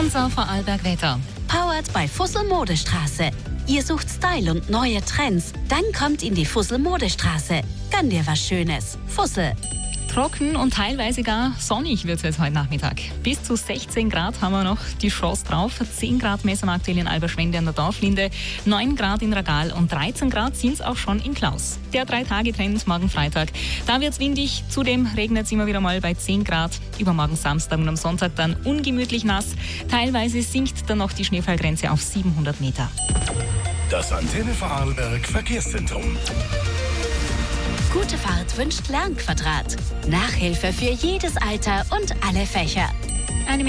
Unser Vorarlberg-Wetter. Powered bei Fussel Modestraße. Ihr sucht Style und neue Trends? Dann kommt in die Fussel Modestraße. Gönn dir was Schönes. Fussel. Trocken und teilweise gar sonnig wird es jetzt heute Nachmittag. Bis zu 16 Grad haben wir noch die Chance drauf. 10 Grad messen wir aktuell in Alberschwende an der Dorflinde, 9 Grad in Ragal und 13 Grad sind es auch schon in Klaus. Der 3-Tage-Trend morgen Freitag. Da wird es windig, zudem regnet es immer wieder mal bei 10 Grad. Übermorgen Samstag und am Sonntag dann ungemütlich nass. Teilweise sinkt dann noch die Schneefallgrenze auf 700 Meter. Das Antenne Vorarlberg Verkehrszentrum. Gute Fahrt wünscht Lernquadrat. Nachhilfe für jedes Alter und alle Fächer.